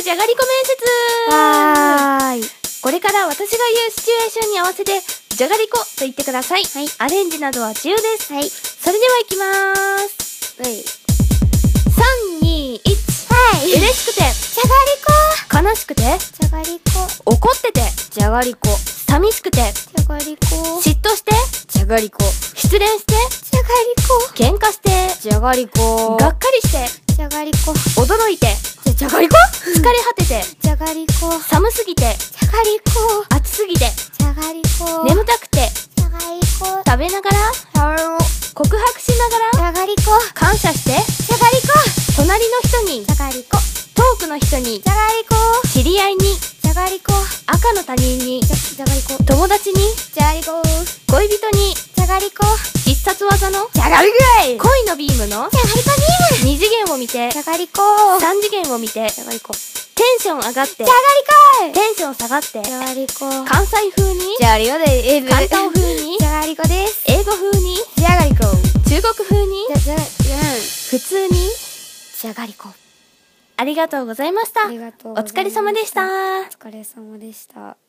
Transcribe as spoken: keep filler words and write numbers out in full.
じゃがりこ面接。 わーい。 これから私が言うシチュエーションに合わせて、じゃがりこと言ってください。 はい。 アレンジなどは自由です。 はい。 それでは行きまーす。 はい。 さん、に、いち。 はい。 嬉しくて、 じゃがりこ。 悲しくて、 じゃがりこ。 怒ってて、 じゃがりこ。 寂しくて、 じゃがりこ。 嫉妬して、 じゃがりこ。 失恋して、 じゃがりこ。 喧嘩して、 じゃがりこ。 がっかりして、 じゃがりこ。 驚いて、 じゃ、じゃがりこ。 疲れ果てて、 じゃがりこ。 寒すぎて、 じゃがりこ。 暑すぎて、 じゃがりこ。 眠たくて、 じゃがりこ。 食べながら、 じゃがりこ。 告白しながら、 じゃがりこ。 感謝して、 じゃがりこ。 隣の人に、 じゃがりこ。 遠くの人に、 じゃがりこ。 知り合いに、 じゃがりこ。 赤の他人に、 じゃ、じゃがりこ。 友達に、 じゃがりこ。 恋人に、 じゃがりこ。 必殺技の、 じゃがりこい。 恋のビームの、 じゃがりこビーム。 二次元を見て、 じゃがりこ。 三次元を見て、 じゃがりこ。 テンション上がって、 じゃがりこ。 テンション下がって、 じゃがりこ。 関西風に、 じゃがりこで、え、 関東風に、 じゃがりこです。 英語風に、 じゃがりこ。 中国風に、 じゃ、じゃ、じゃ、 普通に、 じゃがりこ。 ありがとうございました。 ありがとうおございました。 疲れ様でした。 お疲れ様でした。